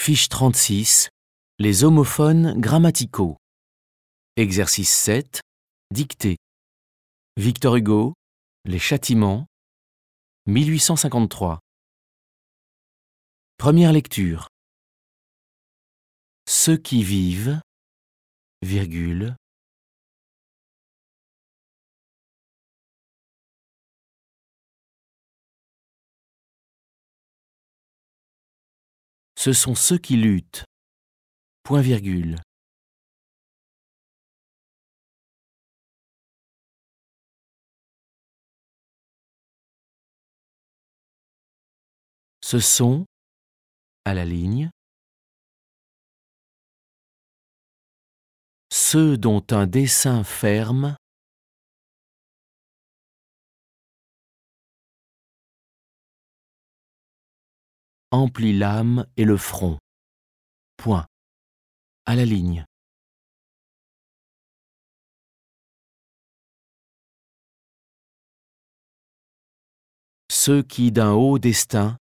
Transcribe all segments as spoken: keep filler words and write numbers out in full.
Fiche trente-six. Les homophones grammaticaux. Exercice sept. Dictée. Victor Hugo, Les Châtiments, mille huit cent cinquante-trois. Première lecture. Ceux qui vivent, virgule, ce sont ceux qui luttent, point virgule. Ce sont, à la ligne, ceux dont un dessein ferme emplit l'âme et le front. Point. À la ligne. Ceux qui d'un haut destin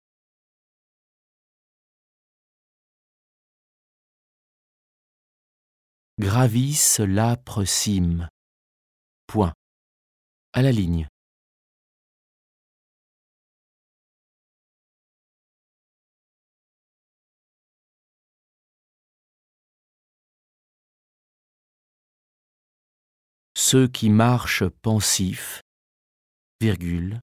gravissent l'âpre cime. Point. À la ligne. Ceux qui marchent pensifs, virgule,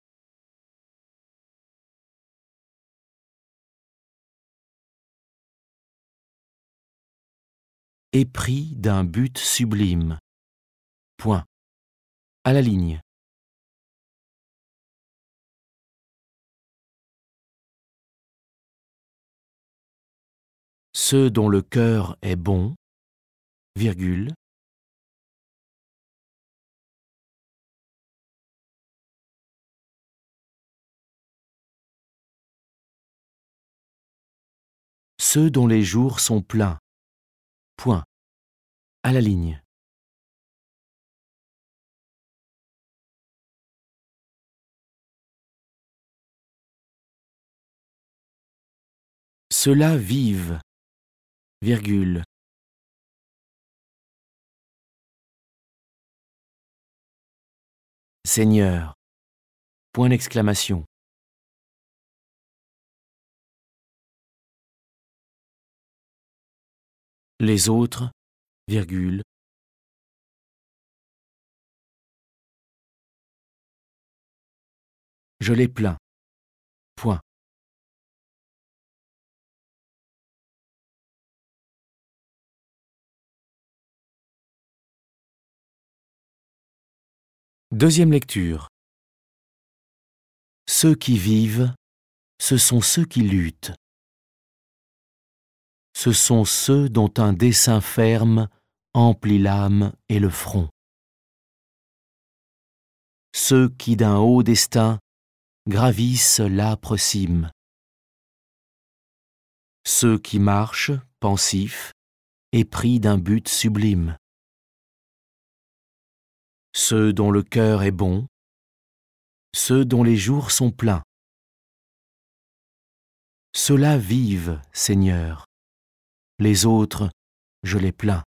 épris d'un but sublime. Point. À la ligne. Ceux dont le cœur est bon, virgule, ceux dont les jours sont pleins. Point. À la ligne. Ceux-là vivent, virgule, Seigneur, point d'exclamation. Les autres, virgule, je les plains. Point. Deuxième lecture. Ceux qui vivent, ce sont ceux qui luttent. Ce sont ceux dont un dessein ferme emplit l'âme et le front. Ceux qui d'un haut destin gravissent l'âpre cime. Ceux qui marchent, pensifs, épris d'un but sublime. Ceux dont le cœur est bon, ceux dont les jours sont pleins. Ceux-là vivent, Seigneur. Les autres, je les plains.